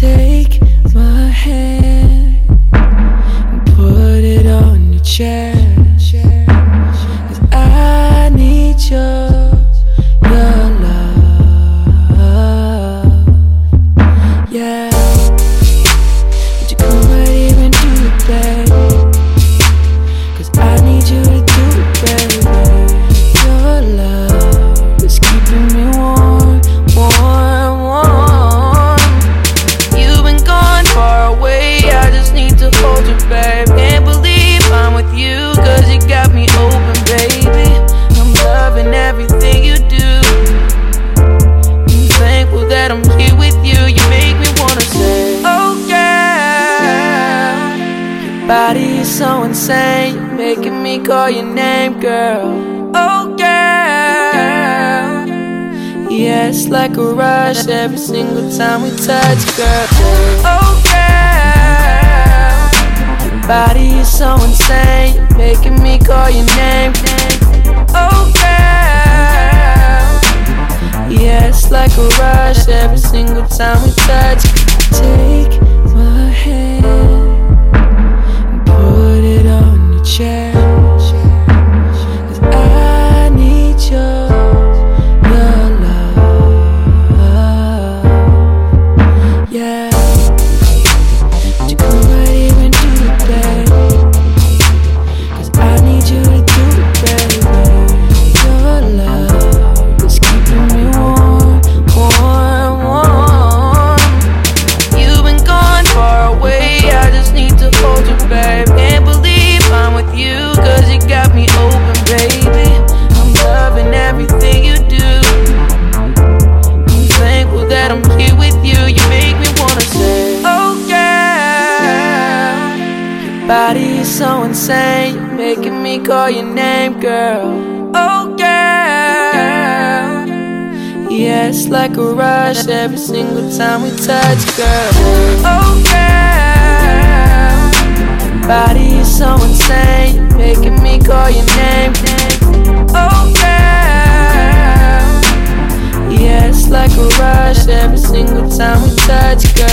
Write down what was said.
Take my hand and put it on your chest, 'cause I need your love. Yeah, would you come right here and do it, baby? 'Cause I need you to do it, baby. Your love is keeping me warm, warm, warm. You've been gone far away, I just need to hold you, babe. Can't believe I'm with you, 'cause you got me open, baby. I'm loving everything you do. I'm thankful that I'm here with you. You make me wanna say, oh yeah. Your body is so insane, you're making me call your name, girl. Oh yeah. Yeah, it's like a rush every single time we touch, girl. Oh yeah. Your body is so insane, you're making me call your name. Oh yeah. Yeah, it's like a rush every single time we touch. Take my hand and put it on your chest, 'cause I need your love. Yeah, would you come right here and do it, baby? 'Cause I need you to do it, baby. Your love is keeping me warm, warm, warm. You've been gone far away, I just need to hold you, babe. Can't believe I'm with you, 'cause you got me open, baby. I'm loving everything you do. I'm thankful that I'm here with you. You make me wanna say, oh yeah. Your body is so insane, you're making me call your name, girl. Oh yeah. Yeah, it's like a rush every single time we touch, girl. Oh yeah. Your body is so insane, you're making me call your name. Oh yeah. Yeah, it's like a rush every single time we touch, girl.